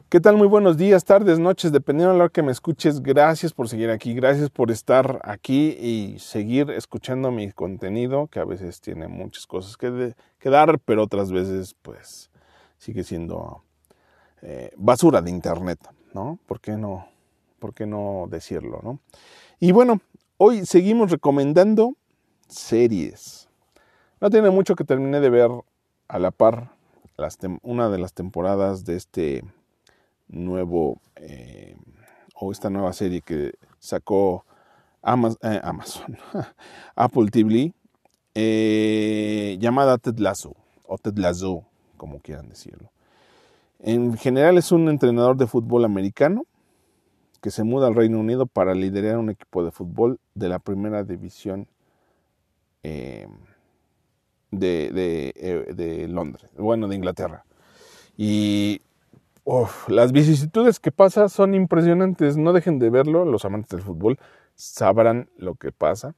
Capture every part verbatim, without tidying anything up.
¿Qué tal? Muy buenos días, tardes, noches, dependiendo de la hora que me escuches. Gracias por seguir aquí, gracias por estar aquí y seguir escuchando mi contenido, que a veces tiene muchas cosas que, de, que dar, pero otras veces pues sigue siendo eh, basura de internet, ¿no? ¿Por qué no? ¿Por qué no decirlo, no? Y bueno, hoy seguimos recomendando series. No tiene mucho que terminé de ver a la par las tem- una de las temporadas de este nuevo eh, o esta nueva serie que sacó Amazon, eh, Amazon Apple T V eh, llamada Ted Lasso o Ted Lasso, como quieran decirlo. En general es un entrenador de fútbol americano que se muda al Reino Unido para liderar un equipo de fútbol de la primera división eh, de, de, eh, de Londres, bueno, de Inglaterra. Y Uf, las vicisitudes que pasa son impresionantes. No dejen de verlo. Los amantes del fútbol sabrán lo que pasa.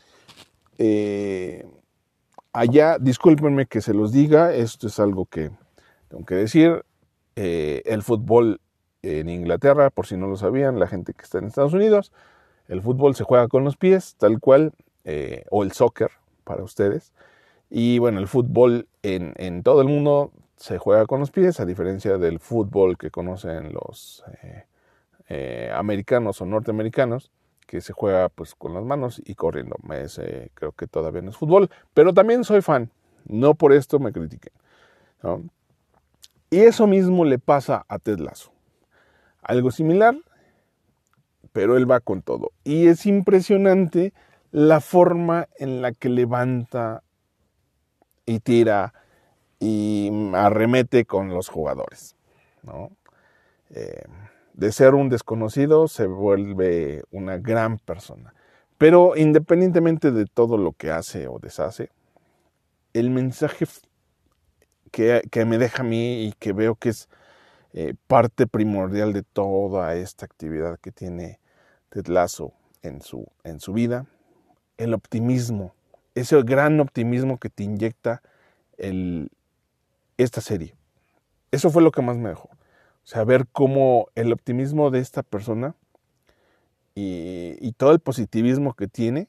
Eh, allá, discúlpenme que se los diga, esto es algo que tengo que decir. Eh, el fútbol en Inglaterra, por si no lo sabían, la gente que está en Estados Unidos, el fútbol se juega con los pies, tal cual, eh, o el soccer para ustedes. Y bueno, el fútbol en, en todo el mundo se juega con los pies, a diferencia del fútbol que conocen los eh, eh, americanos o norteamericanos, que se juega pues con las manos y corriendo. Ese creo que todavía no es fútbol, pero también soy fan, no por esto me critiquen, ¿no? Y eso mismo le pasa a Ted Lasso. Algo similar, pero él va con todo. Y es impresionante la forma en la que levanta y tira y arremete con los jugadores, ¿no? Eh, de ser un desconocido se vuelve una gran persona. Pero independientemente de todo lo que hace o deshace, el mensaje que, que me deja a mí y que veo que es eh, parte primordial de toda esta actividad que tiene Ted Lasso en su, en su vida, el optimismo, ese gran optimismo que te inyecta el esta serie. Eso fue lo que más me dejó. O sea, ver cómo el optimismo de esta persona y, y todo el positivismo que tiene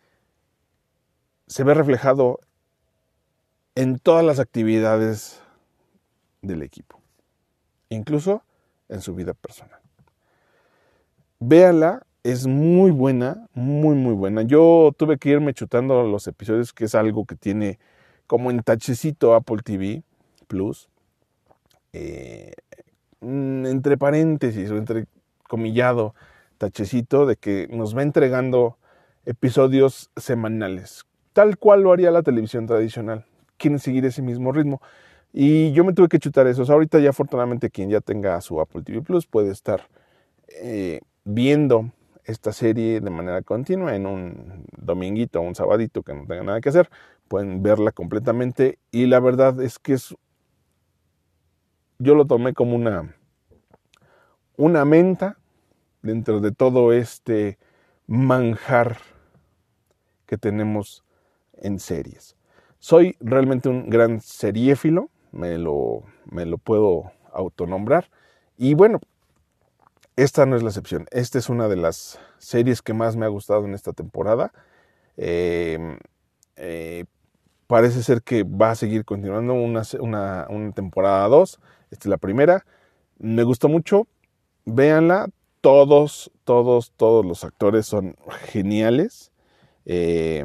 se ve reflejado en todas las actividades del equipo, incluso en su vida personal. Véala, es muy buena, muy muy buena. Yo tuve que irme chutando los episodios, que es algo que tiene como en tachecito Apple T V Plus. Eh, entre paréntesis o entre comillado tachecito de que nos va entregando episodios semanales, tal cual lo haría la televisión tradicional. Quieren seguir ese mismo ritmo y yo me tuve que chutar esos. Ahorita ya afortunadamente quien ya tenga su Apple T V Plus puede estar eh, viendo esta serie de manera continua en un dominguito o un sabadito que no tenga nada que hacer. Pueden verla completamente y la verdad es que es yo lo tomé como una, una menta dentro de todo este manjar que tenemos en series. Soy realmente un gran seriéfilo, me lo, me lo puedo autonombrar. Y bueno, esta no es la excepción. Esta es una de las series que más me ha gustado en esta temporada. Eh, eh, parece ser que va a seguir continuando una, una, una temporada dos. Esta es la primera. Me gustó mucho. Véanla. Todos, todos, todos los actores son geniales. Eh,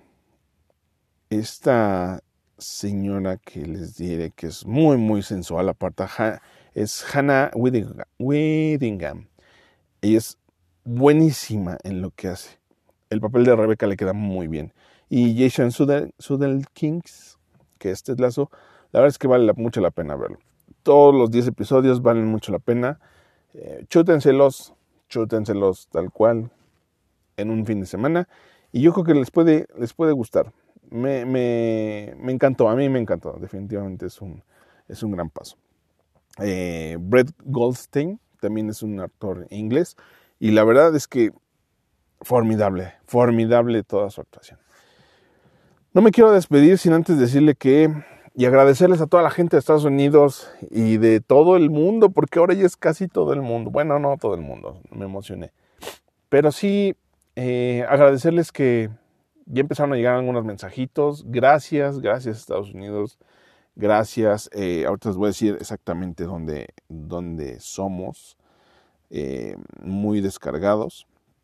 esta señora que les diré que es muy, muy sensual, aparte, es Hannah Whittingham. Ella es buenísima en lo que hace. El papel de Rebecca le queda muy bien. Y Jason Sudeikis, que es Ted Lasso, la verdad es que vale mucho la pena verlo. Todos los diez episodios valen mucho la pena. Eh, chútenselos, chútenselos tal cual en un fin de semana. Y yo creo que les puede, les puede gustar. Me, me, me encantó, a mí me encantó. Definitivamente es un, es un gran paso. Eh, Brett Goldstein también es un actor inglés. Y la verdad es que formidable, formidable toda su actuación. No me quiero despedir sin antes decirle que y agradecerles a toda la gente de Estados Unidos y de todo el mundo, porque ahora ya es casi todo el mundo. Bueno, no todo el mundo, me emocioné. Pero sí, eh, agradecerles que ya empezaron a llegar algunos mensajitos. Gracias, gracias Estados Unidos. Gracias. Eh, ahorita les voy a decir exactamente dónde, dónde somos. Eh, muy descargados.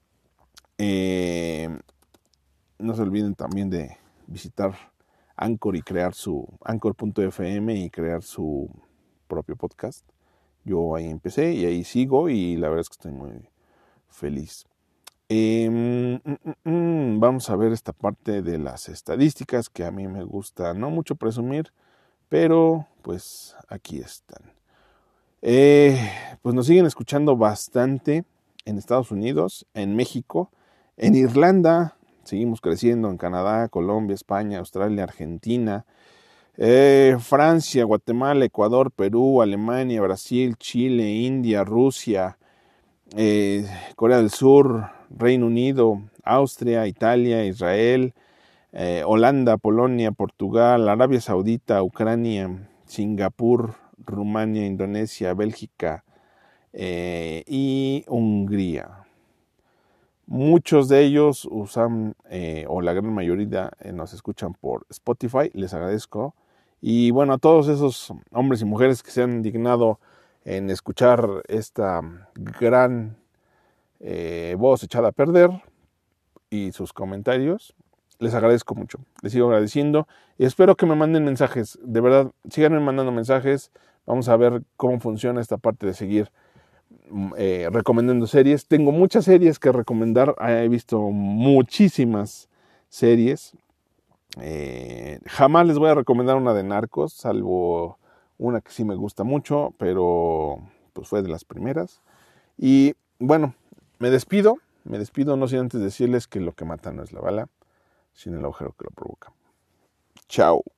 Eh, no se olviden también de visitar Anchor y crear su anchor punto f m y crear su propio podcast. Yo ahí empecé y ahí sigo y la verdad es que estoy muy feliz. Eh, mm, mm, mm, vamos a ver esta parte de las estadísticas que a mí me gusta no mucho presumir, pero pues aquí están. Eh, pues nos siguen escuchando bastante en Estados Unidos, en México, en Irlanda, seguimos creciendo en Canadá, Colombia, España, Australia, Argentina, eh, Francia, Guatemala, Ecuador, Perú, Alemania, Brasil, Chile, India, Rusia, eh, Corea del Sur, Reino Unido, Austria, Italia, Israel, eh, Holanda, Polonia, Portugal, Arabia Saudita, Ucrania, Singapur, Rumania, Indonesia, Bélgica eh, y Hungría. Muchos de ellos usan, eh, o la gran mayoría eh, nos escuchan por Spotify, les agradezco. Y bueno, a todos esos hombres y mujeres que se han dignado en escuchar esta gran eh, voz echada a perder y sus comentarios, les agradezco mucho, les sigo agradeciendo y espero que me manden mensajes, de verdad, síganme mandando mensajes, vamos a ver cómo funciona esta parte de seguir eh, recomendando series. Tengo muchas series que recomendar, he visto muchísimas series, eh, jamás les voy a recomendar una de Narcos, salvo una que sí me gusta mucho, pero pues fue de las primeras. Y bueno, me despido, me despido no sin antes decirles que lo que mata no es la bala, sino el agujero que lo provoca. Chao.